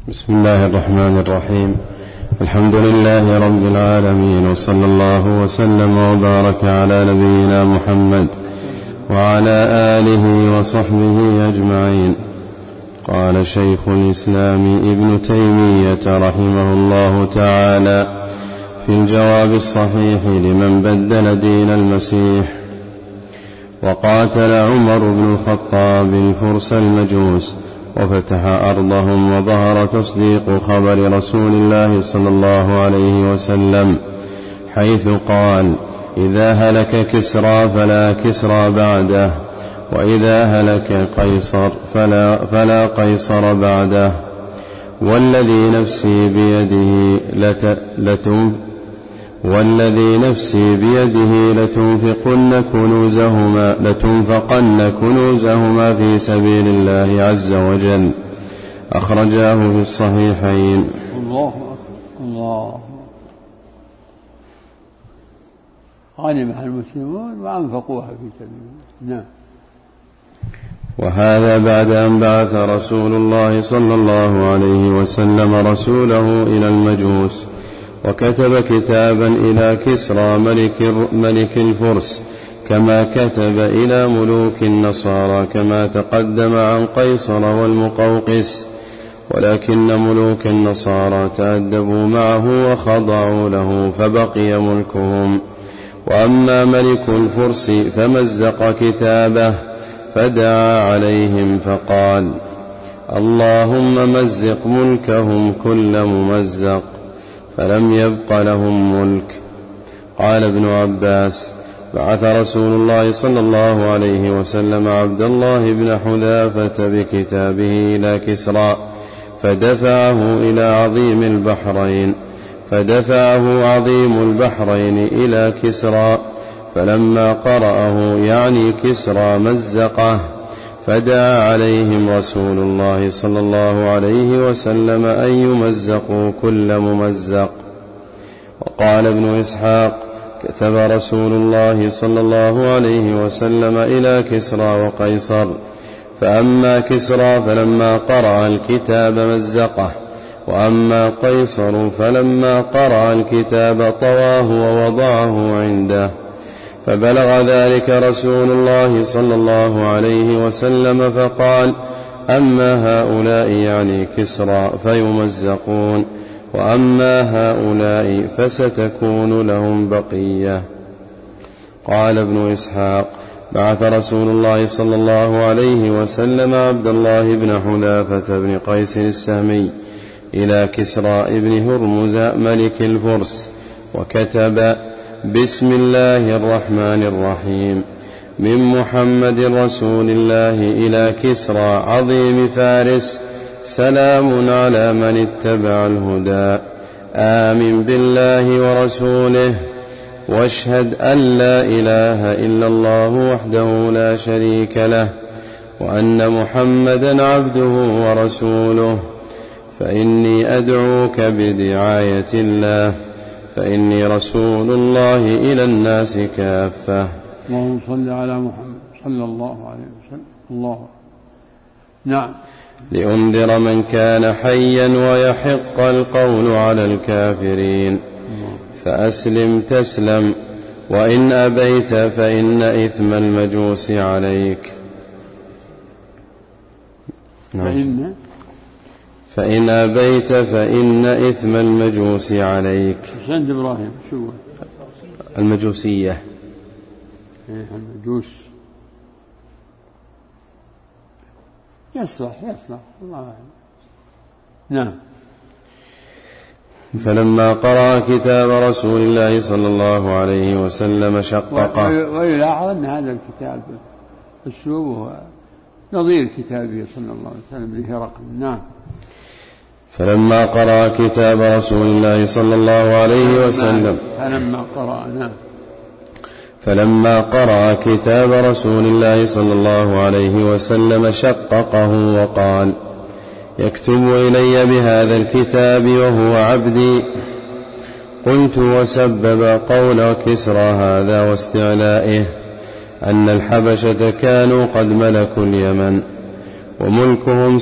بسم الله الرحمن الرحيم. الحمد لله رب العالمين، وصلى الله وسلم وبارك على نبينا محمد وعلى آله وصحبه أجمعين. قال شيخ الإسلام ابن تيمية رحمه الله تعالى في الجواب الصحيح لمن بدل دين المسيح: وقاتل عمر بن الخطاب الفرس المجوس وفتح أرضهم، وظهر تصديق خبر رسول الله صلى الله عليه وسلم حيث قال: إذا هلك كسرى فلا كسرى بعده، وإذا هلك قيصر فلا قيصر بعده. والذي نفسي بيده لتنفقن كنوزهما في سبيل الله عز وجل. أخرجاه في الصحيحين. الله غنمها المسلمون وأنفقوها في سبيل الله. وهذا بعد أن بعث رسول الله صلى الله عليه وسلم رسوله إلى المجوس، وكتب كتابا إلى كسرى ملك الفرس، كما كتب إلى ملوك النصارى، كما تقدم عن قيصر والمقوقس. ولكن ملوك النصارى تأدبوا معه وخضعوا له فبقي ملكهم. وأما ملك الفرس فمزق كتابه، فدعا عليهم فقال: اللهم مزق ملكهم كل ممزق، فلم يبق لهم ملك. قال ابن عباس: بعث رسول الله صلى الله عليه وسلم عبد الله بن حذافة بكتابه إلى كسرى، فدفعه عظيم البحرين إلى كسرى، فلما قرأه يعني كسرى مزقه، فدعا عليهم رسول الله صلى الله عليه وسلم أن يمزقوا كل ممزق. وقال ابن إسحاق: كتب رسول الله صلى الله عليه وسلم إلى كسرى وقيصر، فأما كسرى فلما قرأ الكتاب مزقه، وأما قيصر فلما قرأ الكتاب طواه ووضعه عنده. فبلغ ذلك رسول الله صلى الله عليه وسلم فقال: أما هؤلاء يعني كسرى فيمزقون، وأما هؤلاء فستكون لهم بقية. قال ابن إسحاق: بعث رسول الله صلى الله عليه وسلم عبد الله بن حذافة بن قيس السهمي إلى كسرى ابن هرمز ملك الفرس، وكتب: بسم الله الرحمن الرحيم، من محمد رسول الله إلى كسرى عظيم فارس، سلام على من اتبع الهدى، آمن بالله ورسوله، واشهد أن لا إله إلا الله وحده لا شريك له، وأن محمدا عبده ورسوله، فإني أدعوك بدعاية الله، فإني رسول الله إلى الناس كافة. اللهم صل على محمد صلى الله عليه وسلم. الله. نعم. لأنذر من كان حيا ويحق القول على الكافرين. فأسلم تسلم، وإن أبيت فإن إثم المجوس عليك. فإن أبيت فإن إثم المجوس عليك. سند إبراهيم شو المجوسية؟ المجوس يصلح الله أعلم. نعم. فلما قرأ كتاب رسول الله صلى الله عليه وسلم شققه. ويلاحظ أن هذا الكتاب أسلوبه نظير كتابه صلى الله عليه وسلم لهرقل. نعم. فلما قرأ كتاب رسول الله صلى الله عليه وسلم فلما قرأ كتاب رسول الله صلى الله عليه وسلم شققه وقال: يكتب إلي بهذا الكتاب وهو عبدي. قلت: وسبب قول كسرى هذا واستعلائه أن الحبشة كانوا قد ملكوا اليمن، وملكهم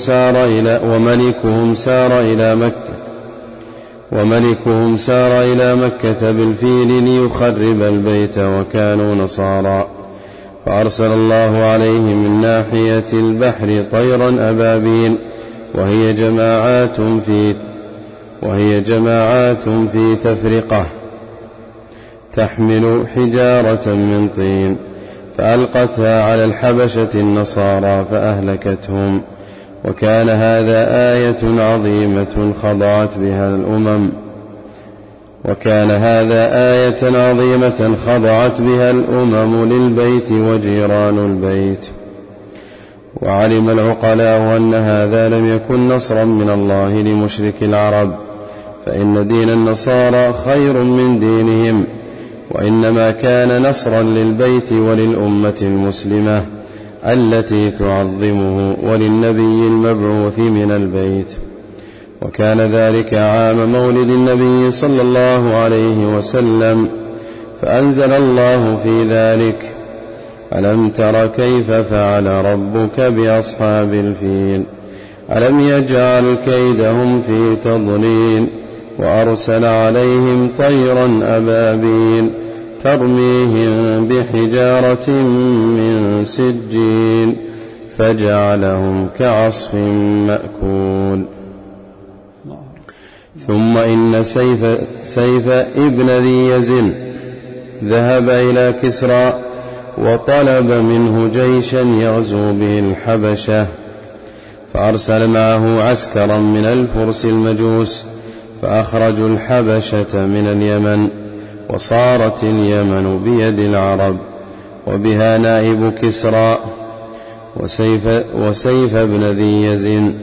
سار إلى مكة بالفيل ليخرب البيت وكانوا نصارى، فأرسل الله عليهم من ناحية البحر طيرا أبابيل وهي جماعات في تفرقة تحمل حجارة من طين، فألقتها على الحبشة النصارى فأهلكتهم. وكان هذا آية عظيمة خضعت بها الأمم للبيت وجيران البيت. وعلم العقلاء أن هذا لم يكن نصرا من الله لمشرك العرب، فإن دين النصارى خير من دينهم، وإنما كان نصرا للبيت وللأمة المسلمة التي تعظمه وللنبي المبعوث من البيت. وكان ذلك عام مولد النبي صلى الله عليه وسلم، فأنزل الله في ذلك: ألم تر كيف فعل ربك بأصحاب الفيل ألم يجعل كيدهم في تضليل وأرسل عليهم طيرا أبابيل ترميهم بحجارة من سجيل فجعلهم كعصف مأكول. ثم إن سيف ابن ذي يزن ذهب إلى كسرى وطلب منه جيشا يغزو به الحبشة، فأرسل معه عسكرا من الفرس المجوس، فأخرجوا الحبشة من اليمن، وصارت اليمن بيد العرب وبها نائب كسرى. وسيف بن ذي يزن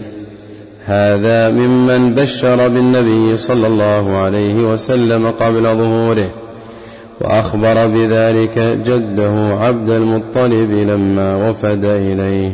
هذا ممن بشر بالنبي صلى الله عليه وسلم قبل ظهوره، وأخبر بذلك جده عبد المطلب لما وفد إليه.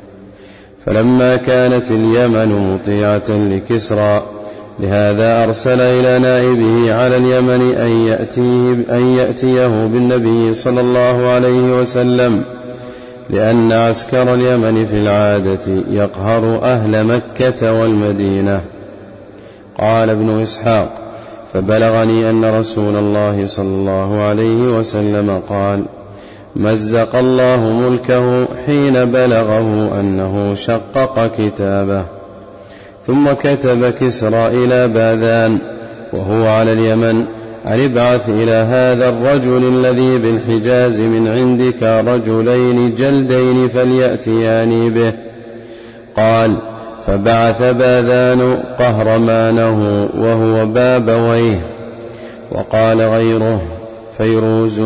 فلما كانت اليمن مطيعة لكسرى، لهذا أرسل إلى نائبه على اليمن أن يأتيه بالنبي صلى الله عليه وسلم، لأن عسكر اليمن في العادة يقهر أهل مكة والمدينة. قال ابن إسحاق: فبلغني أن رسول الله صلى الله عليه وسلم قال: مزق الله ملكه حين بلغه أنه شقق كتابه. ثم كتب كسرى إلى باذان وهو على اليمن أن ابعث إلى هذا الرجل الذي بالحجاز من عندك رجلين جلدين فليأتياني به. قال: فبعث باذان قهرمانه وهو بابويه. وقال غيره فيروز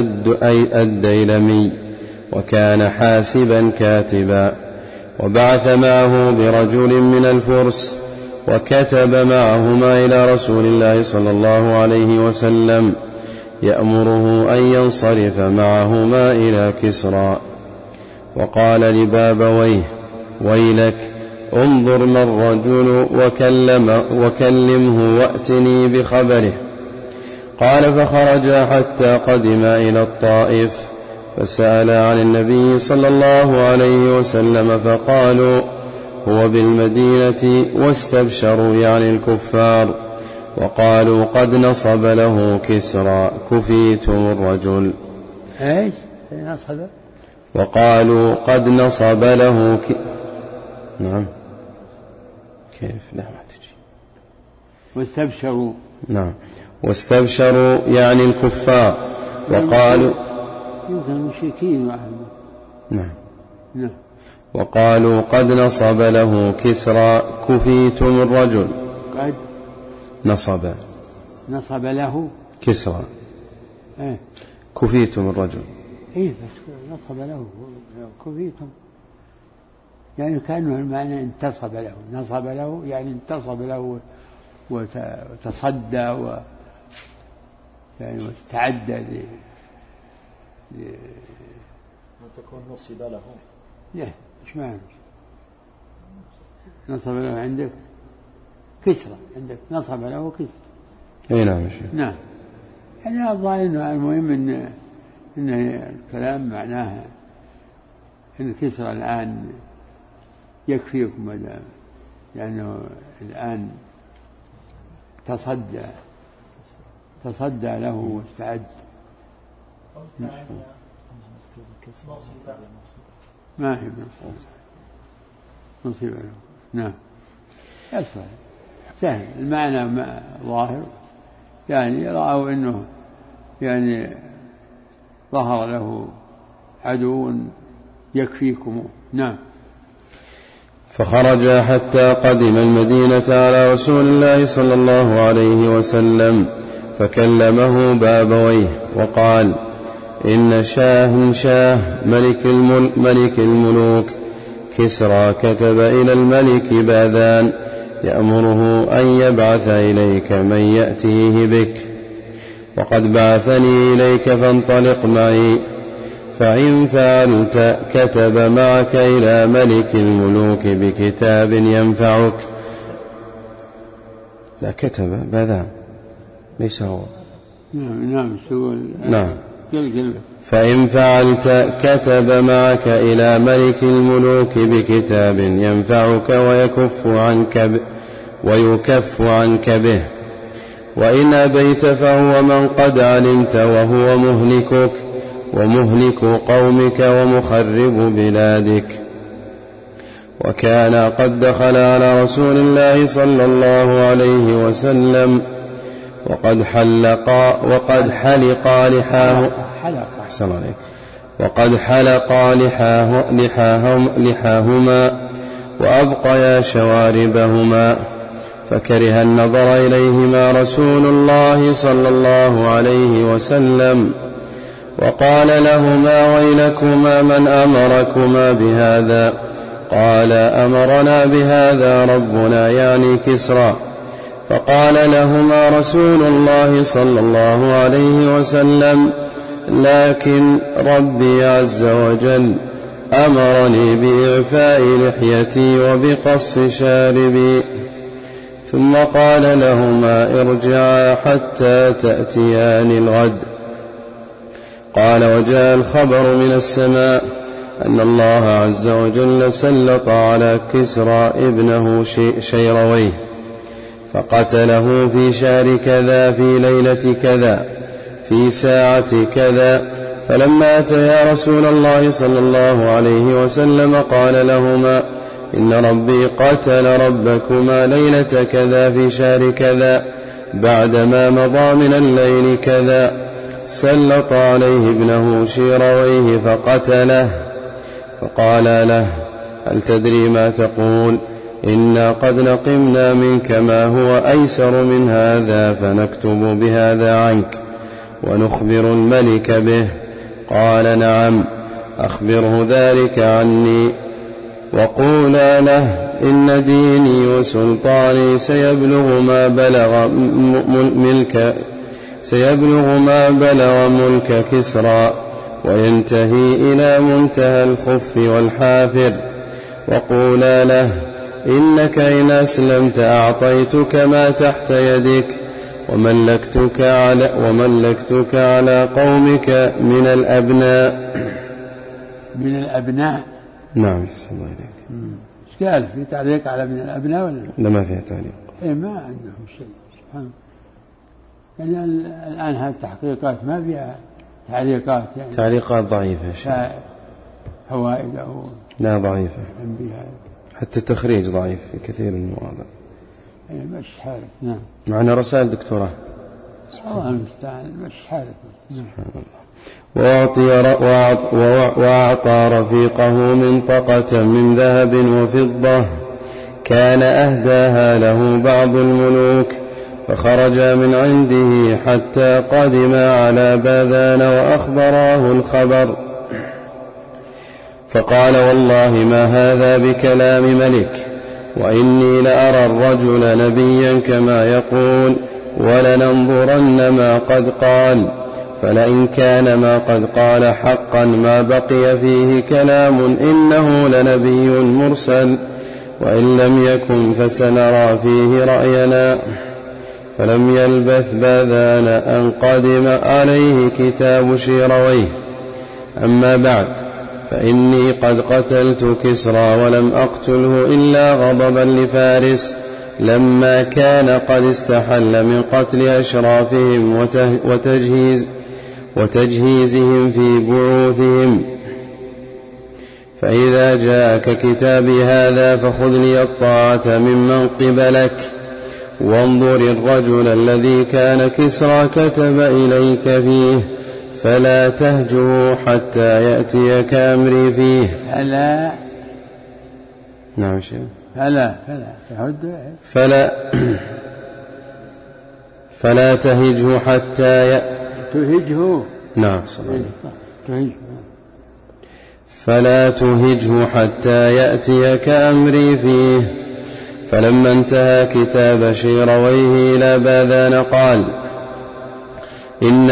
الديلمي، وكان حاسبا كاتبا، وبعث معه برجل من الفرس، وكتب معهما إلى رسول الله صلى الله عليه وسلم يأمره أن ينصرف معهما إلى كسرى. وقال لبابويه: ويلك، انظر ما الرجل وكلمه وأتني بخبره. قال: فخرجا حتى قدما إلى الطائف، فسأل عن النبي صلى الله عليه وسلم، فقالوا: هو بالمدينة، واستبشروا يعني الكفار، وقالوا: قد نصب له كسرى، كفيتم الرجل. ايش نصب؟ وقالوا: قد نصب له نعم. كيف؟ لا ما تجي. واستبشروا. نعم، واستبشروا يعني الكفار، وقالوا يمكن المشركين واحد. نعم. نعم. وقالوا: قد نصب له كسرى، كفيتم الرجل. قد نصب له كسرى. كفيتم الرجل. بس نصب له كفيتم، يعني كأنه المعنى انتصب له. نصب له يعني انتصب له وتصدى يعني وتعدى ما تكون نصب له. لا، ايش معنى نصب له؟ عندك كسرى، عندك نصب له كسرى. اي نعم. نعم، يعني الظاهر انه المهم ان الكلام معناه ان كسرى الان يكفيكم ما دام، لأنه الآن تصدى له واستعد. ما هي نصيب له. نعم يصح سهل المعنى ظاهر، يعني رأوا أنه يعني ظهر له عدو يكفيكم. نعم. فخرج حتى قدم المدينة على رسول الله صلى الله عليه وسلم فكلمه بابويه وقال: إن شاه ملك الملوك كسرى كتب إلى الملك باذان يأمره أن يبعث إليك من يأتيه بك، وقد بعثني إليك فانطلق معي، فإن فعلت كتب معك إلى ملك الملوك بكتاب ينفعك. لا كتب باذان ليس هو. نعم. فإن فعلت كتب معك إلى ملك الملوك بكتاب ينفعك ويكف عنك به، وإن أبيت فهو من قد علمت وهو مهلكك ومهلك قومك ومخرب بلادك. وكان قد دخل على رسول الله صلى الله عليه وسلم وقد حلقا لحاهما وأبقيا شواربهما، فكره النظر إليهما رسول الله صلى الله عليه وسلم، وقال لهما: ويلكما من أمركما بهذا؟ قال: أمرنا بهذا ربنا، يعني كسرى. فقال لهما رسول الله صلى الله عليه وسلم: لكن ربي عز وجل أمرني بإعفاء لحيتي وبقص شاربي. ثم قال لهما: ارجعا حتى تأتيان الغد. قال: وجاء الخبر من السماء أن الله عز وجل سلط على كسرى ابنه شيرويه فقتله في شهر كذا في ليلة كذا في ساعة كذا. فلما أتيا رسول الله صلى الله عليه وسلم قال لهما: إن ربي قتل ربكما ليلة كذا في شهر كذا بعدما مضى من الليل كذا، سلط عليه ابنه شيرويه فقتله. فقال له: هل تدري ما تقول؟ إنا قد نقمنا منك ما هو أيسر من هذا، فنكتب بهذا عنك ونخبر الملك به. قال: نعم، أخبره ذلك عني، وقولا له: إن ديني وسلطاني سيبلغ ما بلغ ملك كسرى، وينتهي إلى منتهى الخف والحافر. وقولا له: إنك إن أسلمت أعطيتك ما تحت يدك وملكتك على قومك من الأبناء. من الأبناء؟ نعم. صلى الله عليك. إيش قال؟ في تعليق على من الأبناء ولا لا؟ ما فيها تعليق. ما عندهم شيء سبحان. يعني الآن هذه التحقيقات ما فيها تعليقات، يعني تعليقات ضعيفة، فوائد أو لا ضعيفة، حتى التخريج ضعيف في كثير من المواضع. مش حالك. نعم. معنا رسائل دكتوراه. الله المستعان. مش حالك. سبحان الله. وأعطى رفيقه منطقة من ذهب وفضة كان أهداها له بعض الملوك، فخرج من عنده حتى قدم على باذان وأخبراه الخبر، فقال: والله ما هذا بكلام ملك، وإني لأرى الرجل نبيا كما يقول، ولننظرن ما قد قال، فلئن كان ما قد قال حقا ما بقي فيه كلام، إنه لنبي مرسل، وإن لم يكن فسنرى فيه رأينا. فلم يلبث باذان أن قدم عليه كتاب شيرويه. أما بعد، فإني قد قتلت كسرى ولم أقتله إلا غضبا لفارس لما كان قد استحل من قتل أشرافهم وتجهيزهم في بعوثهم. فإذا جاءك كتابي هذا فخذ لي الطاعة ممن قبلك، وانظر الرجل الذي كان كسرى كتب إليك فيه فلا تهجه حتى يأتيك أمري فيه. نعم شيء فلا تهجه حتى تهجه. نعم فلا تهجه حتى يأتيك أمري فيه. فلما انتهى كتاب شيرويه إلى باذان قال إن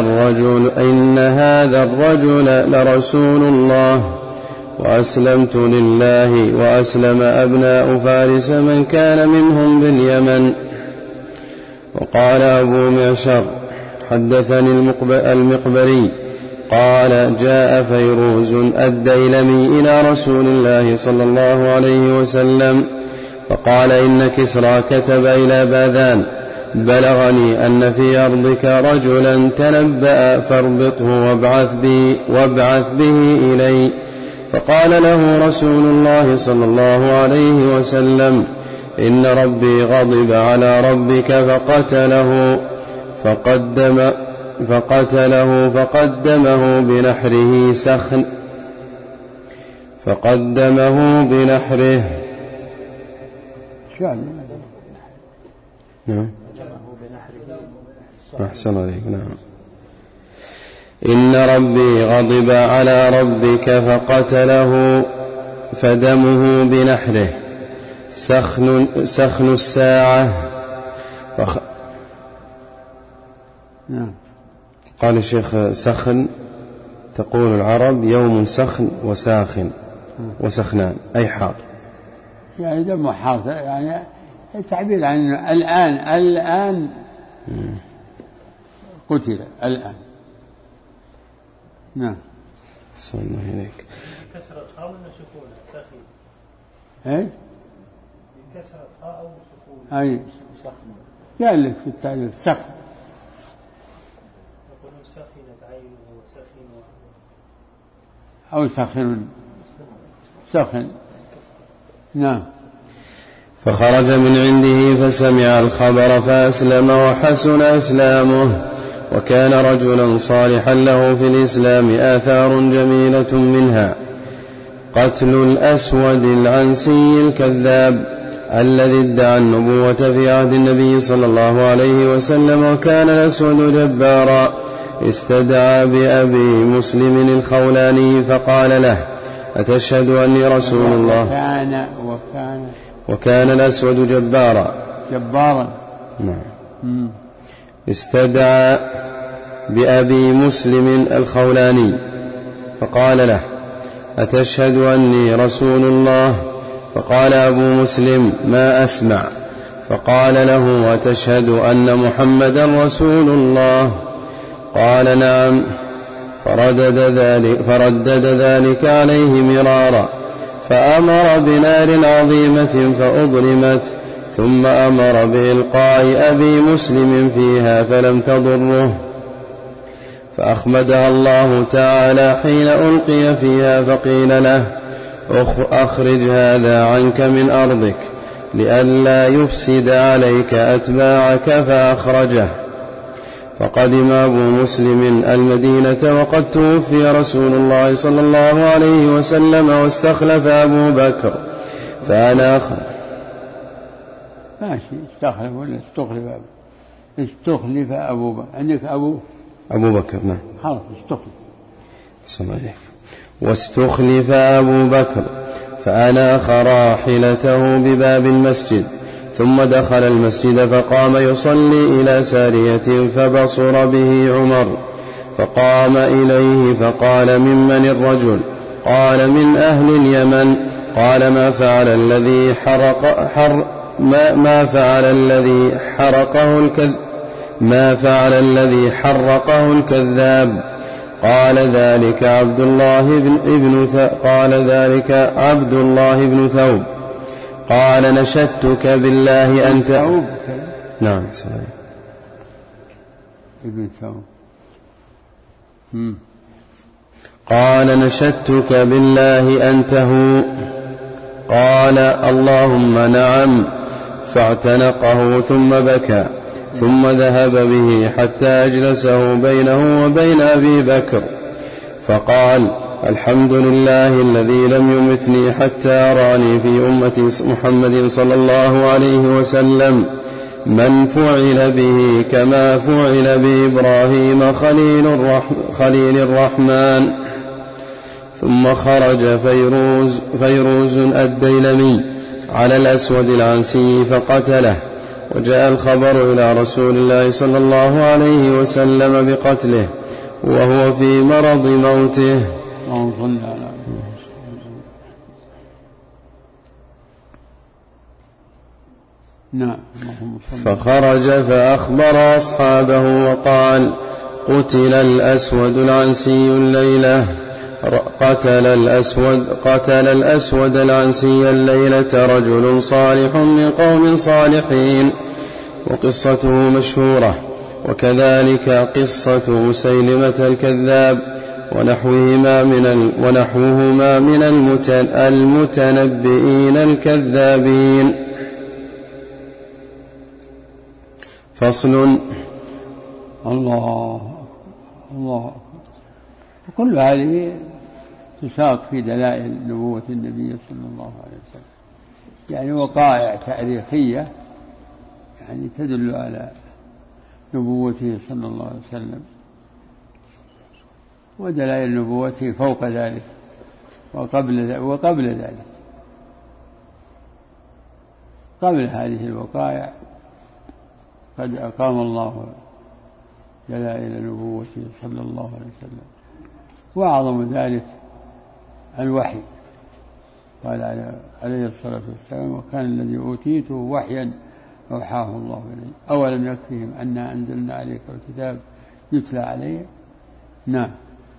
هذا الرجل لرسول الله، وأسلمت لله وأسلم أبناء فارس من كان منهم باليمن. وقال أبو معشر حدثني المقبري قال جاء فيروز الديلمي إلى رسول الله صلى الله عليه وسلم فقال إن كسرى كتب إلى باذان بلغني أن في أرضك رجلا تنبأ فاربطه وابعث به إلي. فقال له رسول الله صلى الله عليه وسلم إن ربي غضب على ربك فقدمه بنحره نعم أحسن عليك. نعم إن ربي غضب على ربك فقتله فدمه بنحره سخن الساعة. قال الشيخ سخن تقول العرب يوم سخن وساخن وسخنان أي حار، يعني دم حار، يعني التعبير عن الآن قتل الآن. نعم صلى الله عليك. كسرة خاء ولا سكون سخين؟ ايه كسرة خاء أو سكون؟ أي سخن قال لك في التعبير سخن. يقولون سخنت عينه وسخن أو سخن. نعم. فخرج من عنده فسمع الخبر فأسلم وحسن إسلامه، وكان رجلا صالحا له في الإسلام آثار جميلة منها قتل الأسود العنسي الكذاب الذي ادعى النبوة في عهد النبي صلى الله عليه وسلم. وكان الأسود جبارا، استدعى بأبي مسلم الخولاني فقال له أتشهد أني رسول الله؟ وكان الأسود جبارا. نعم. استدعى بأبي مسلم الخولاني فقال له أتشهد أني رسول الله؟ فقال أبو مسلم ما أسمع. فقال له أتشهد أن محمدا رسول الله؟ قال نعم. فردد ذلك عليه مرارا، فأمر بنار عظيمة فأضرمت، ثم أمر بإلقاء أبي مسلم فيها فلم تضره، فأخمدها الله تعالى حين ألقي فيها فقيل له أخرج هذا عنك من أرضك لئلا يفسد عليك أتباعك، فأخرجه. فقدم أبو مسلم المدينة وقد توفي رسول الله صلى الله عليه وسلم واستخلف أبو بكر. ماشي استخلف ولا استخلف أبو بكر. عندك أبو بكر. نعم خلاص استخلف. صلى الله عليه. واستخلف أبو بكر فأناخ راحلته بباب المسجد، ثم دخل المسجد فقام يصلي إلى سارية فبصر به عمر، فقام إليه فقال ممن الرجل؟ قال من أهل اليمن. قال ما فعل الذي حرقه الكذاب؟ قال ذلك عبد الله بن ثوب قال نشدتك بالله أنت نعم ابن ثوب قال نشدتك بالله أنته قال اللهم نعم فاعتنقه ثم بكى ثم ذهب به حتى أجلسه بينه وبين أبي بكر فقال الحمد لله الذي لم يمتني حتى أراني في أمة محمد صلى الله عليه وسلم من فعل به كما فعل بإبراهيم خليل الرحمن. ثم خرج فيروز الديلمي على الأسود العنسي فقتله، وجاء الخبر إلى رسول الله صلى الله عليه وسلم بقتله وهو في مرض موته. فخرج فأخبر أصحابه وقال قتل الأسود العنسي الليلة قتل الأسود العنسي الليلة رجل صالح من قوم صالحين. وقصته مشهورة، وكذلك قصة مسيلمة الكذاب ونحوهما من المتنبئين الكذابين. فصل. الله وكل هذه تساق في دلائل نبوة النبي صلى الله عليه وسلم، يعني وقائع تاريخية يعني تدل على نبوته صلى الله عليه وسلم، ودلائل نبوته فوق ذلك وقبل ذلك. قبل هذه الوقائع قد أقام الله دلائل نبوته صلى الله عليه وسلم، وأعظم ذلك الوحي. قال عليه الصلاة والسلام وكان الذي أوتيته وحيا أوحاه الله إليه أولم يكفهم أنا أنزلنا عليك الكتاب يتلى عليه. نعم.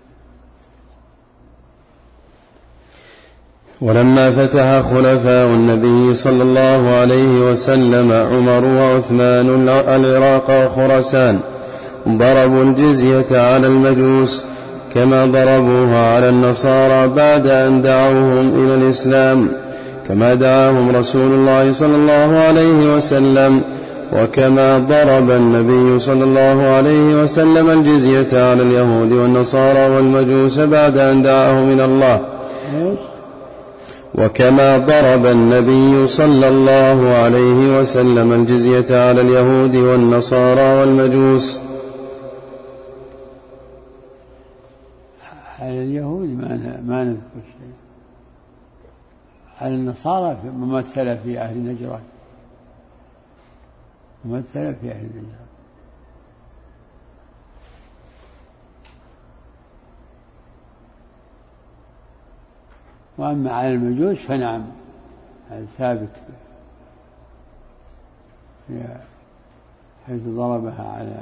ولما فتح خلفاء النبي صلى الله عليه وسلم عمر وعثمان العراق وخراسان ضربوا الجزية على المجوس كما ضربوها على النصارى بعد أن دعوهم إلى الإسلام، كما دعاهم رسول الله صلى الله عليه وسلم، وكما ضرب النبي صلى الله عليه وسلم الجزية على اليهود والنصارى والمجوس بعد أن دعاهم إلى الله، وكما ضرب النبي صلى الله عليه وسلم الجزية على اليهود والنصارى والمجوس. على اليهود ما نذكر شيء، على النصارى ممثلة في أهل نجران، ممثلة في أهل نجران. وأما على المجوس فنعم هذا ثابت حيث ضربها على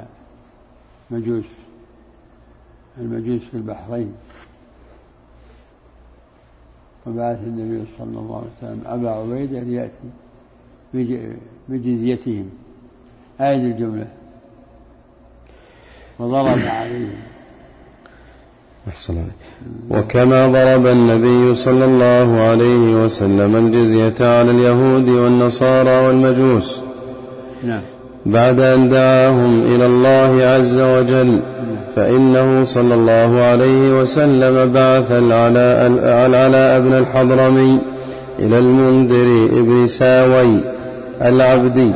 المجوس في البحرين، وبعث النبي صلى الله عليه وسلم أبا عبيدة ليأتي بجزيتهم هذه الجملة وضرب عليهم. وكما ضرب النبي صلى الله عليه وسلم الجزية على اليهود والنصارى والمجوس بعد أن دعاهم إلى الله عز وجل، فإنه صلى الله عليه وسلم بعث العلاء بن الحضرمي إلى المنذر ابن ساوي العبدي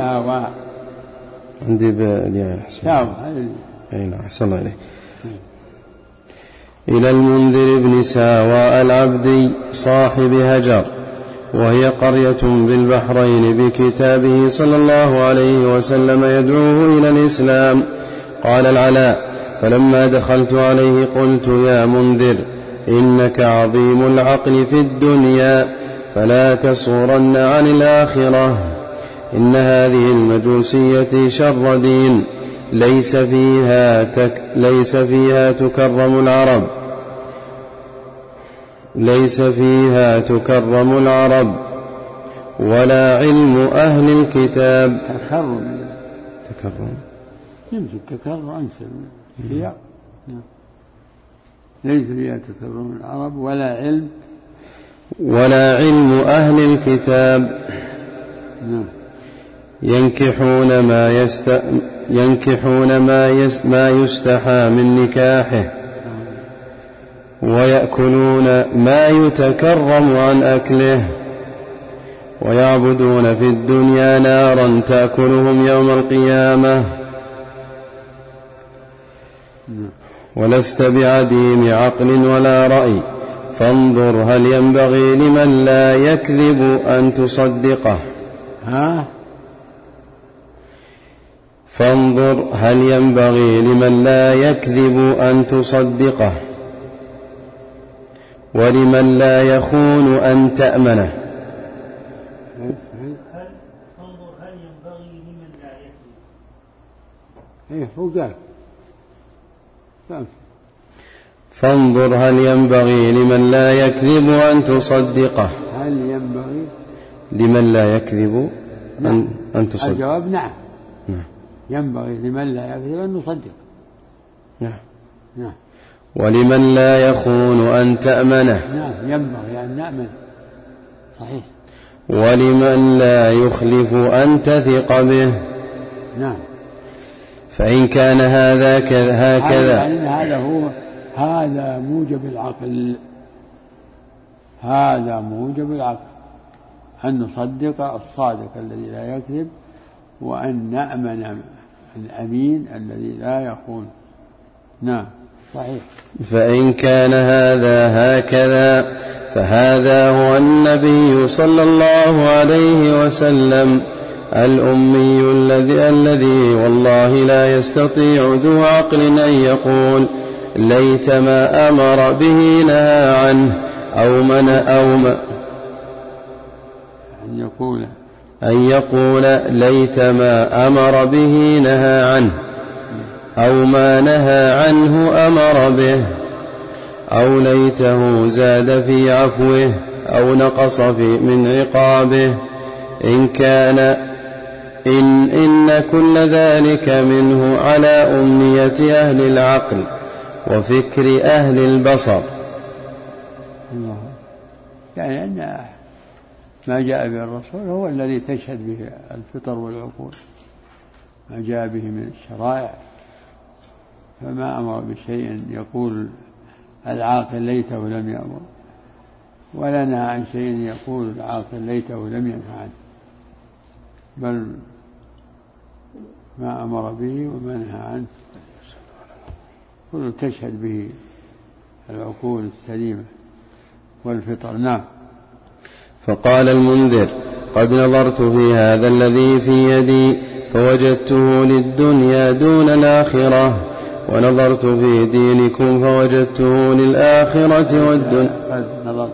إلى المنذر ابن ساوى العبدي صاحب هجر، وهي قرية بالبحرين، بكتابه صلى الله عليه وسلم يدعوه إلى الإسلام. قال العلاء فلما دخلت عليه قلت يا منذر إنك عظيم العقل في الدنيا فلا تصورن عن الآخرة، إن هذه المجوسية شر دين، ليس فيها تكرم العرب ولا علم أهل الكتاب. تكرم يمكن تكرر أنسب فيها. ليس فيها تكرم العرب ولا علم أهل الكتاب. ينكحون ما يستحى من نكاحه ويأكلون ما يتكرم عن أكله ويعبدون في الدنيا نارا تأكلهم يوم القيامة. ولست بعديم عقل ولا رأي فانظر هل ينبغي لمن لا يكذب أن تصدقه. فانظر هل ينبغي لمن لا يكذب أن تصدقه ولمن لا يخون أن تأمنه. فانظر هل ينبغي لمن لا يكذب. فانظر هل ينبغي لمن لا يكذب أن تصدقه. هل ينبغي لمن لا يكذب أن تصدقه. الجواب نعم. ينبغي لمن لا يكذب أن نصدق. ولمن لا يخون أن تأمنه. ينبغي أن نأمن. صحيح. ولمن لا يخلف أن تثق به. فإن كان هكذا هذا موجب العقل أن نصدق الصادق الذي لا يكذب وأن نأمن الأمين الذي لا يخون. صحيح. فإن كان هذا هكذا فهذا هو النبي صلى الله عليه وسلم الأمي الذي والله لا يستطيع ذو عقل أن يقول ليت ما أمر به نهى عنه أن يقول ليت ما أمر به نهى عنه أو ما نهى عنه أمر به أو ليته زاد في عفوه أو نقص من عقابه إن كل ذلك منه على أمنية أهل العقل وفكر أهل البصر. يعني أن ما جاء به الرسول هو الذي تشهد به الفطر والعقول، ما جاء به من الشرائع، فما أمر بشيء يقول العاقل ليته لم يأمر، ولا نهى عن شيء يقول العاقل ليته لم ينهى عنه، بل ما أمر به وما نهى عنه كل تشهد به العقول السليمة والفطر. فقال المنذر قد نظرت في هذا الذي في يدي فوجدته للدنيا دون الآخرة، ونظرت في دينكم فوجدته للآخرة والدنيا.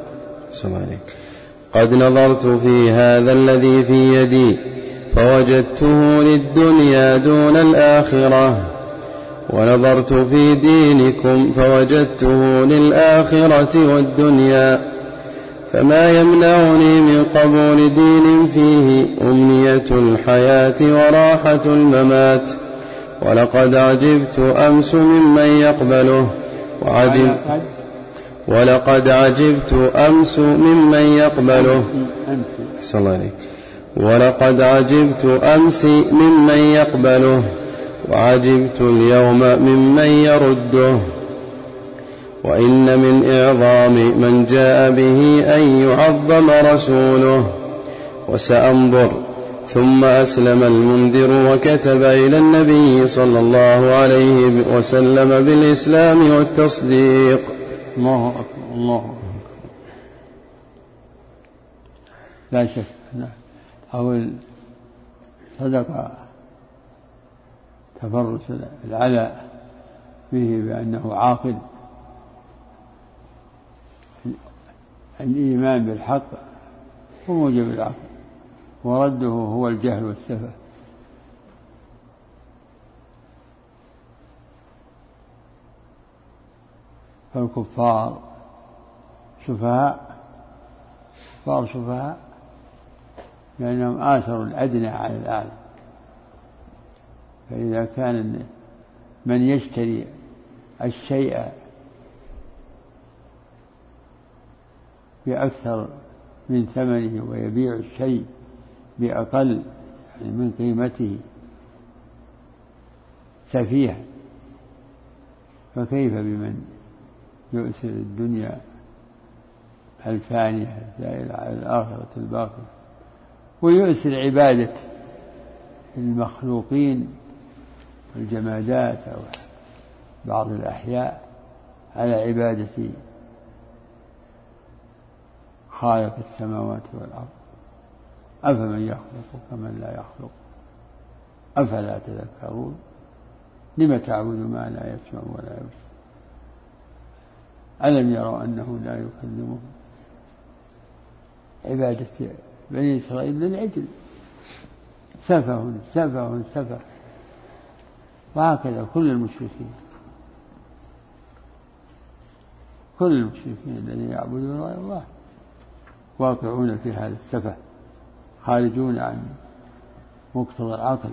قد نظرت في هذا الذي في يدي فوجدته للدنيا دون الآخرة، ونظرت في دينكم فوجدته للآخرة والدنيا، فما يمنعني من قبول دين فيه أمنية الحياة وراحة الممات. ولقد عجبت أمس ممن يقبله ولقد عجبت أمس ممن يقبله ولقد عجبت أمس ممن يقبله وعجبت اليوم ممن يرده. وإن من إعظام من جاء به أن يعظم رسوله. وسأنظر. ثم أسلم المنذر وكتب إلى النبي صلى الله عليه وسلم بالإسلام والتصديق. الله أكبر الله أكبر. لا شك أو صدق تفرس العلاء به بأنه عاقل. الإيمان بالحق هو موجب العقل، ورده هو الجهل والسفه. فالكفار سفهاء لأنهم آثروا الأدنى على الأعلى. فإذا كان من يشتري الشيء بأكثر من ثمنه ويبيع الشيء بأقل يعني من قيمته سفيها، فكيف بمن يؤثر الدنيا الفانية الزائلة على الآخرة الباقية، ويؤثر عبادة المخلوقين والجمادات أو بعض الأحياء على عبادة خالق السماوات والأرض. أفمن يخلق كمن لا يخلق أفلا تذكرون لم تعبدوا ما لا يسمع ولا يبصر ألم يروا أنه لا يكلمهم. عبادة بني إسرائيل للعجل سفه، وهكذا كل المشركين الذين يعبدون غير الله واقعون في هذا السفه، خارجون عن مقتضى العقل.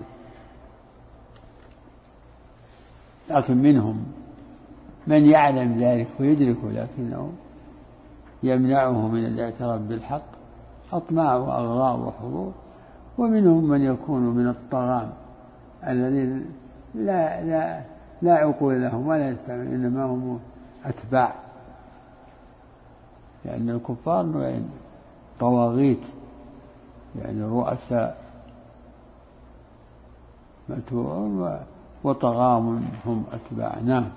لكن منهم من يعلم ذلك ويدركه، لكنه يمنعه من الاعتراف بالحق أطماع وأغراء وحضور. ومنهم من يكون من الطغام الذين لا عقول لهم ولا يستمعون، إنما هم أتباع. لأن الكفار نوعين: طواغيت يعني رؤساء متبوعون، وطغام هم أتباع. نعم.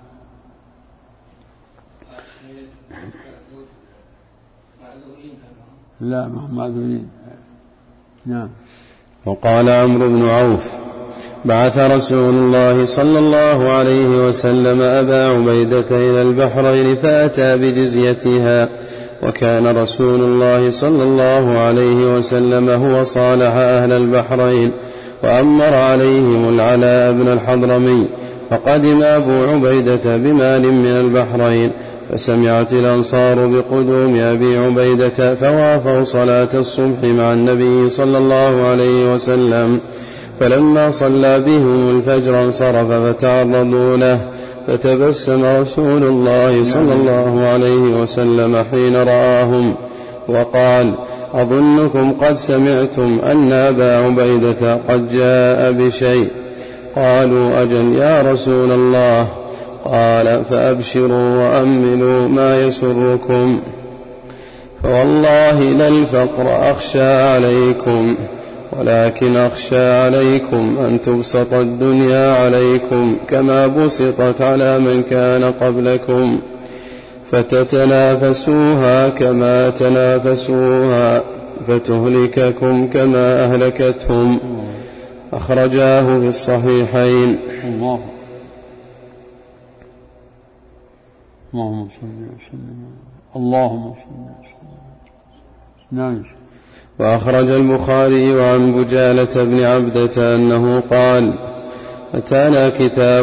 لا ما هم معذورين. نعم. وقال عمرو بن عوف: بعث رسول الله صلى الله عليه وسلم أبا عبيدة إلى البحرين فأتى بجزيتها، وكان رسول الله صلى الله عليه وسلم هو صالح أهل البحرين وأمر عليهم العلاء بن الحضرمي. فقدم أبو عبيدة بمال من البحرين، فسمعت الأنصار بقدوم أبي عبيدة فوافوا صلاة الصبح مع النبي صلى الله عليه وسلم، فلما صلى بهم الفجر انصرف فتعرضوا له، فتبسم رسول الله صلى الله عليه وسلم حين رآهم وقال: أظنكم قد سمعتم أن أبا عبيدة قد جاء بشيء. قالوا: أجل يا رسول الله. قال: فأبشروا وأملوا ما يسركم، فوالله لا الفقر أخشى عليكم، ولكن أخشى عليكم أن تبسط الدنيا عليكم كما بسطت على من كان قبلكم، فتتنافسوها كما تنافسوها، فتهلككم كما أهلكتهم. أخرجاه في الصحيحين. اللهم صل وسلم. وأخرج البخاري عن بجالة بن عبدة أنه قال: أتانا كتاب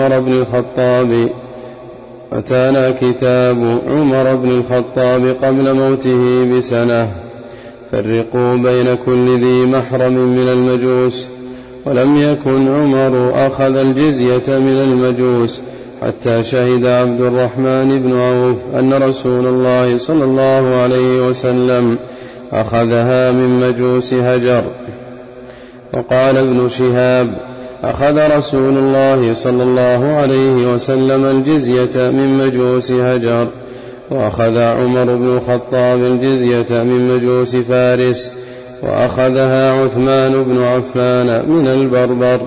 عمر بن الخطاب قبل موته بسنة: فرقوا بين كل ذي محرم من المجوس. ولم يكن عمر أخذ الجزية من المجوس حتى شهد عبد الرحمن بن عوف أن رسول الله صلى الله عليه وسلم أخذها من مجوس هجر. وقال ابن شهاب: أخذ رسول الله صلى الله عليه وسلم الجزية من مجوس هجر، وأخذ عمر بن الخطاب الجزية من مجوس فارس، وأخذها عثمان بن عفان من البربر.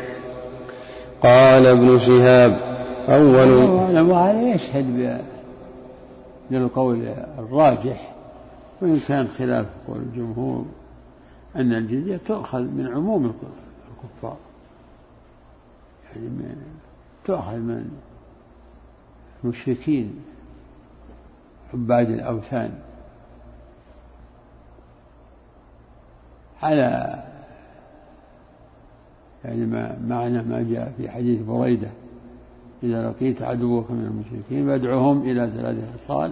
قال ابن شهاب: وهذا يشهد للقول الراجح، وإن كان خلاف قول الجمهور أن الجزية تؤخذ من عموم الكفار، يعني تؤخذ من المشركين عباد الأوثان، على يعني معنى ما جاء في حديث بريدة إذا لقيت عدوك من المشركين فادعهم إلى 3 خصال: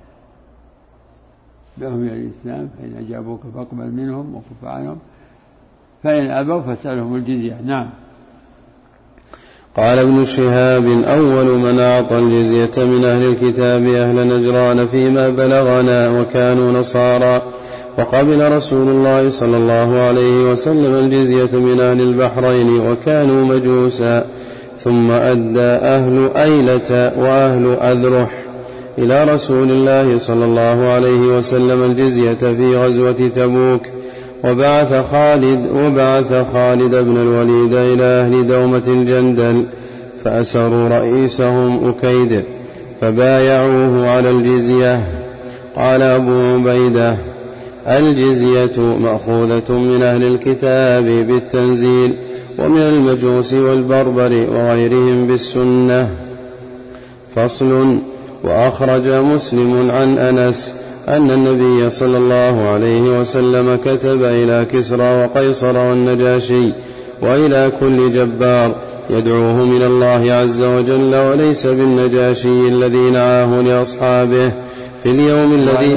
دعهم إلى الإسلام، فإن أجابوك فاقبل منهم وكف عنهم، فإن أبوا فاسألهم الجزية. نعم. قال ابن شهاب: أول من أعطى الجزية من أهل الكتاب أهل نجران فيما بلغنا، وكانوا نصارى، وقبل رسول الله صلى الله عليه وسلم الجزية من أهل البحرين وكانوا مجوسا، ثم أدى أهل أيلة وأهل أذرح إلى رسول الله صلى الله عليه وسلم الجزية في غزوة تبوك، وبعث خالد بن الوليد إلى أهل دومة الجندل فأسروا رئيسهم أكيد فبايعوه على الجزية. قال أبو عبيدة: الجزية مأخوذة من أهل الكتاب بالتنزيل، ومن المجوس والبربر وغيرهم بالسنة. فصل. وأخرج مسلم عن أنس أن النبي صلى الله عليه وسلم كتب إلى كسرى وقيصر والنجاشي وإلى كل جبار يدعوه من الله عز وجل، وليس بالنجاشي الذي نعاه لأصحابه في اليوم الذي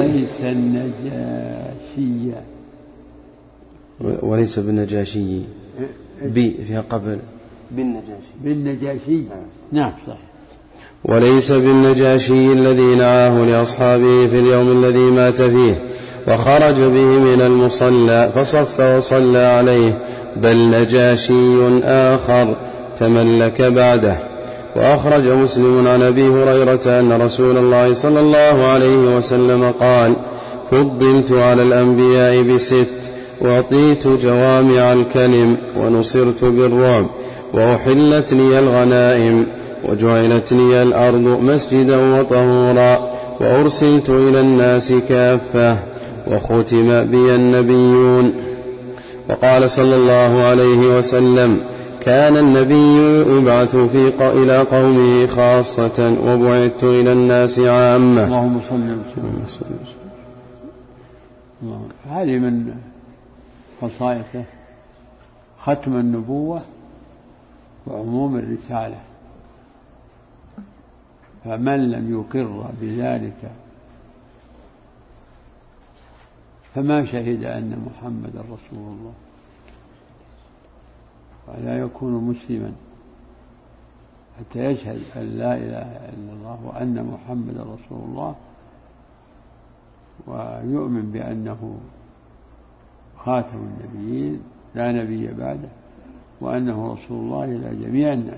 وليس بالنجاشي فيها قبل بالنجاشي. نعم صح. وليس بالنجاشي الذي نعاه لأصحابه في اليوم الذي مات فيه، وخرج به من المصلى فصف وصلى عليه، بل نجاشي آخر تملك بعده. وأخرج مسلم عن أبي هريرة أن رسول الله صلى الله عليه وسلم قال: فضلت على الأنبياء ب6: وأعطيت جوامع الكلم، ونصرت بالرعب، وأحلت لي الغنائم، وجعلت لي الأرض مسجدا وطهورا، وأرسلت إلى الناس كافة، وختم بي النبيون. وقال صلى الله عليه وسلم: كان النبي يبعث إلى قومه خاصة، وبعثت إلى الناس عامة. اللهم صل وسلم. هذه من خصائصه ختم النبوة وعموم الرسالة، فمن لم يقر بذلك فما شهد أن محمد رسول الله، ولا يكون مسلما حتى يشهد أن لا إله إلا الله وأن محمد رسول الله، ويؤمن بأنه خاتم النبيين لا نبي بعده، وأنه رسول الله إلى جميع الناس.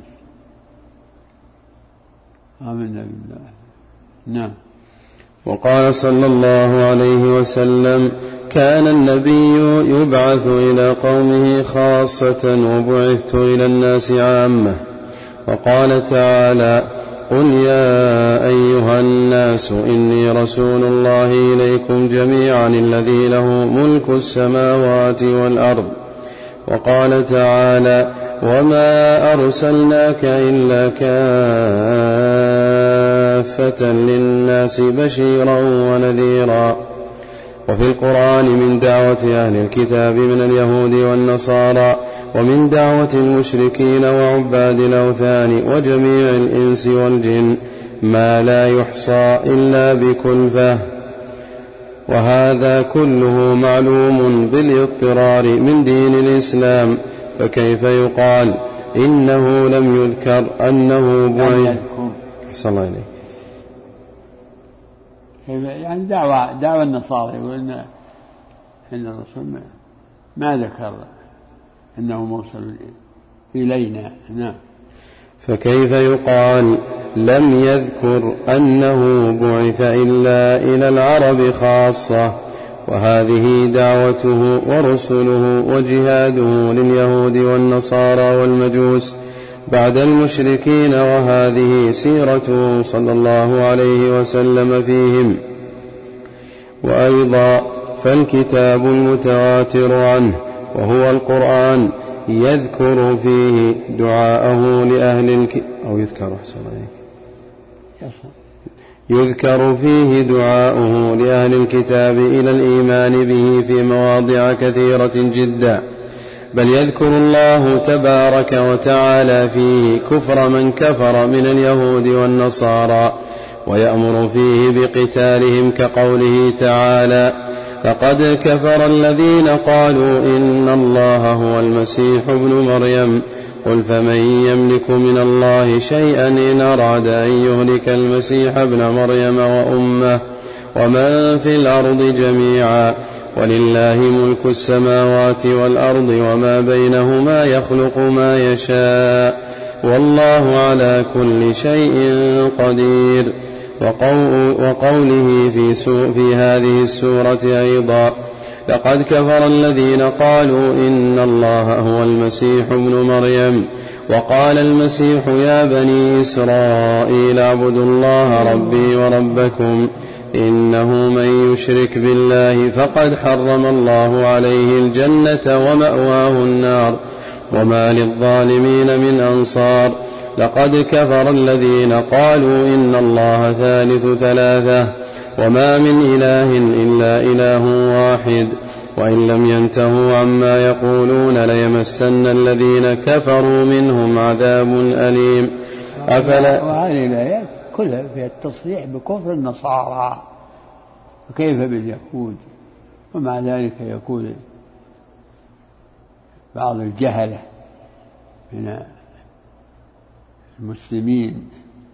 آمنا بالله. نعم. وقال صلى الله عليه وسلم: كان النبي يبعث إلى قومه خاصة، وبعثت إلى الناس عامة. وقال تعالى: قل يا أيها الناس إني رسول الله إليكم جميعا الذي له ملك السماوات والأرض. وقال تعالى: وما أرسلناك إلا كافة للناس بشيرا ونذيرا. وفي القرآن من دعوة أهل الكتاب من اليهود والنصارى، ومن دعوة المشركين وعباد الأوثان وجميع الإنس والجن ما لا يحصى إلا بكلفة، وهذا كله معلوم بالاضطرار من دين الإسلام، فكيف يقال إنه لم يذكر أنه بعث؟ صلى الله عليه. يعني دعوة النصارى يقول إن الرسول ما ذكر أنه موصل إلينا. نعم. فكيف يقال لم يذكر أنه بعث إلا إلى العرب خاصة، وهذه دعوته ورسله وجهاده لليهود والنصارى والمجوس بعد المشركين، وهذه سيرته صلى الله عليه وسلم فيهم. وأيضا فالكتاب المتواتر عنه وهو القرآن يذكر فيه دعاءه لأهل يذكر فيه دعاؤه لأهل الكتاب إلى الإيمان به في مواضع كثيرة جدا، بل يذكر الله تبارك وتعالى فيه كفر من كفر من اليهود والنصارى ويأمر فيه بقتالهم كقوله تعالى لقد كفر الذين قالوا إن الله هو المسيح ابن مريم قل فمن يملك من الله شيئا إن أراد أن يهلك المسيح ابن مريم وأمه ومن في الأرض جميعا ولله ملك السماوات والأرض وما بينهما يخلق ما يشاء والله على كل شيء قدير. وقوله في هذه السورة أيضا لقد كفر الذين قالوا إن الله هو المسيح ابن مريم وقال المسيح يا بني إسرائيل اعبدوا الله ربي وربكم إنه من يشرك بالله فقد حرم الله عليه الجنة ومأواه النار وما للظالمين من أنصار. لقد كفر الذين قالوا إن الله ثالث ثلاثة وما من إله إلا إله واحد وإن لم ينتهوا عما يقولون ليمسن الذين كفروا منهم عذاب أليم. وهذه الآيات كلها فيها التصريح بكفر النصارى وكيف باليهود. ومع ذلك يقول بعض الجهلة من المسلمين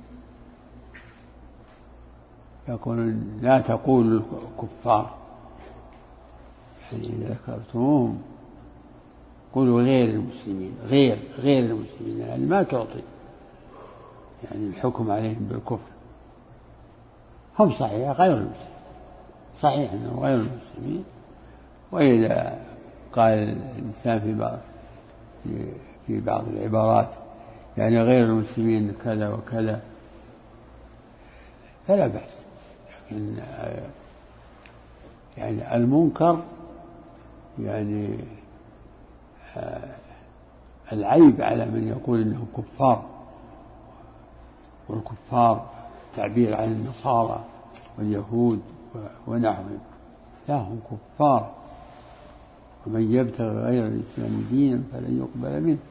يقولون لا تقولوا الكفار يعني إذا ذكرتموهم قولوا غير المسلمين غير المسلمين يعني ما تعطي يعني الحكم عليهم بالكفر. هم صحيح غير المسلمين صحيح أنهم غير المسلمين. وإذا قال الإنسان في بعض العبارات يعني غير المسلمين كذا وكذا فلا بأس. لكن يعني المنكر يعني العيب على من يقول إنهم كفار والكفار تعبير عن النصارى واليهود ونحوهم لا هم كفار ومن يبتغي غير الإسلام دينا فلن يقبل منه.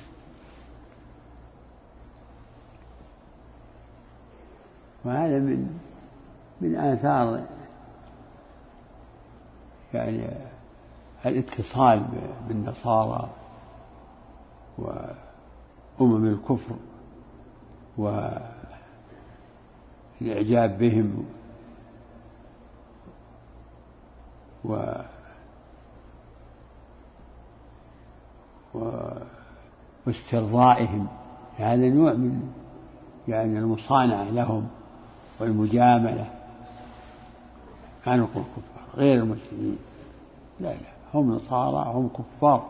وهذا من آثار يعني الاتصال بالنصارى وأمم الكفر والإعجاب بهم واسترضائهم. هذا نوع من يعني المصانعة لهم والمجاملة. ما نقول كفار غير المسلمين لا هم نصارى هم كفار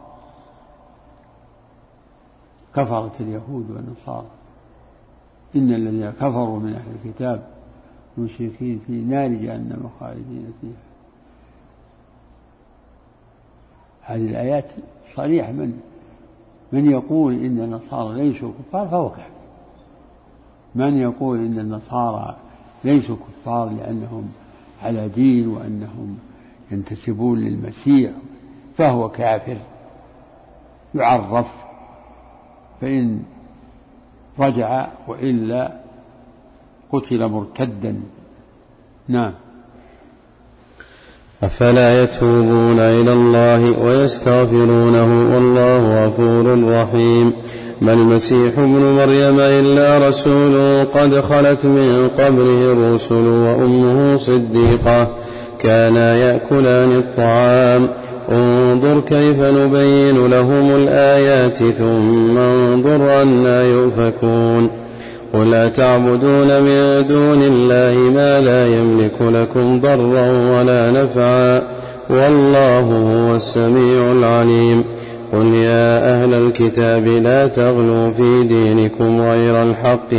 كفرت اليهود والنصارى. إن الذين كفروا من أهل الكتاب المشركين في نار جهنم خالدين فيها. هذه الآيات صريحة من يقول إن النصارى ليسوا كفار فهو كافر. من يقول إن النصارى ليسوا كفار لأنهم على دين وأنهم ينتسبون للمسيح فهو كافر يعرف فإن رجع وإلا قتل مرتدا. نعم. أفلا يتوبون إلى الله ويستغفرونه والله غفور رحيم. ما المسيح ابن مريم إلا رسول قد خلت من قبله الرسل وأمه صديقة كانا يأكلان الطعام انظر كيف نبين لهم الآيات ثم انظر أنى يؤفكون. قل أتعبدون من دون الله ما لا يملك لكم ضرا ولا نفعا والله هو السميع العليم. قل يا أهل الكتاب لا تغلوا في دينكم غير الحق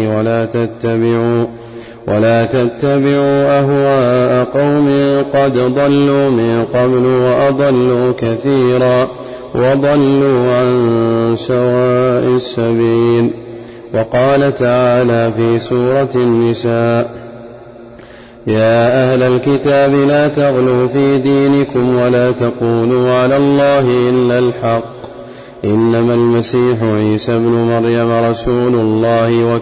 ولا تتبعوا أهواء قوم قد ضلوا من قبل وأضلوا كثيرا وضلوا عن سواء السبيل. وقال تعالى في سورة النساء يا أهل الكتاب لا تغلوا في دينكم ولا تقولوا على الله إلا الحق إنما المسيح عيسى ابن مريم رسول الله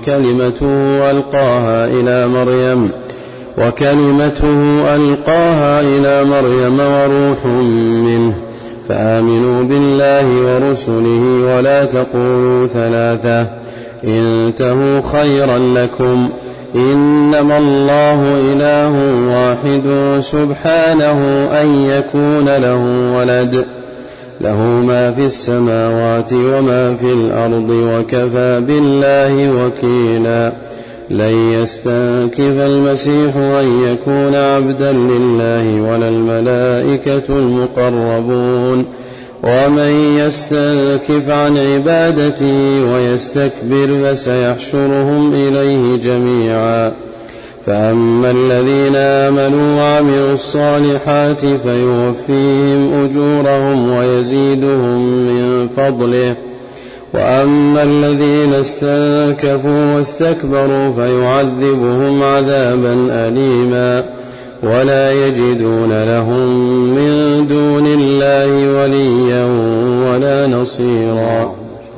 وكلمته ألقاها إلى مريم وروح منه، فآمنوا بالله ورسله ولا تقولوا ثلاثة، انتهوا خيرا لكم، إنما الله إله واحد سبحانه أن يكون له ولد، له ما في السماوات وما في الأرض وكفى بالله وكيلا. لن يستنكف المسيح أن يكون عبدا لله ولا الملائكة المقربون، ومن يستنكف عن عبادته ويستكبر فسيحشرهم إليه جميعا. فأما الذين آمنوا وعملوا الصالحات فيوفيهم أجورهم ويزيدهم من فضله، وأما الذين استنكفوا واستكبروا فيعذبهم عذابا أليما، ولا يجدون لهم من دون الله وليا ولا نصيرا.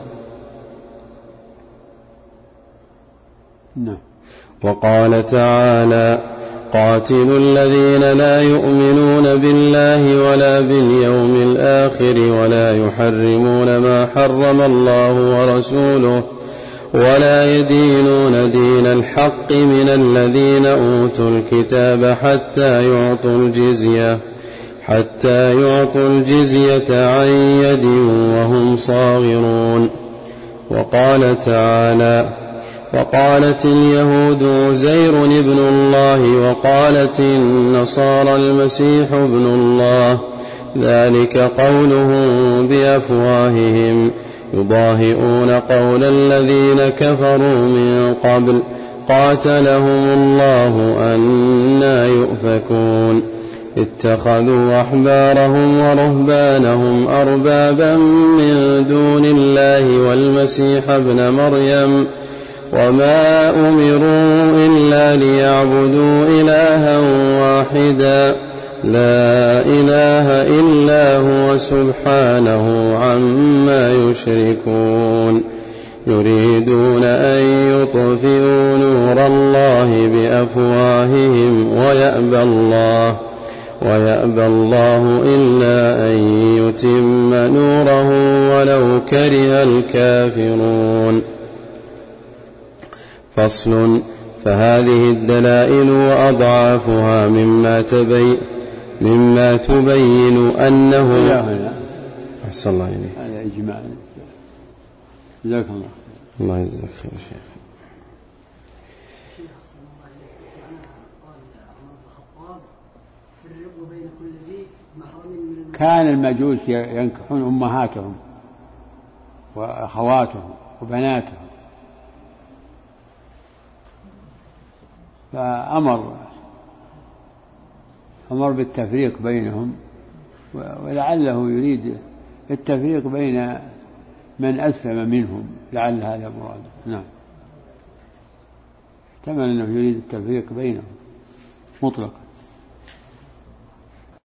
وقال تعالى: قاتلوا الذين لا يؤمنون بالله ولا باليوم الآخر ولا يحرمون ما حرم الله ورسوله ولا يدينون دين الحق من الذين أوتوا الكتاب حتى يعطوا الجزية عن يد وهم صاغرون. وقال تعالى: وقالت اليهود عزير ابن الله وقالت النصارى المسيح ابن الله، ذلك قولهم بأفواههم يضاهئون قول الذين كفروا من قبل، قاتلهم الله أنى يؤفكون. اتخذوا أحبارهم ورهبانهم أربابا من دون الله والمسيح ابن مريم، وما أمروا إلا ليعبدوا إلها واحدا لا إله إلا هو سبحانه عما يشركون. يريدون أن يطفئوا نور الله بأفواههم ويأبى الله إلا أن يتم نوره ولو كره الكافرون. فصل. فهذه الدلائل وأضعافها مما تبين أنه أحسن الله إليك. هذا إجماع. جزاك الله. الله يجزاك خير شيخ. كان المجوس ينكحون أمهاتهم وأخواتهم وبناتهم، فأمر بالتفريق بينهم، ولعله يريد التفريق بين من أسلم منهم، لعل هذا مراده. نعم، احتمل أنه يريد التفريق بينهم مطلقا.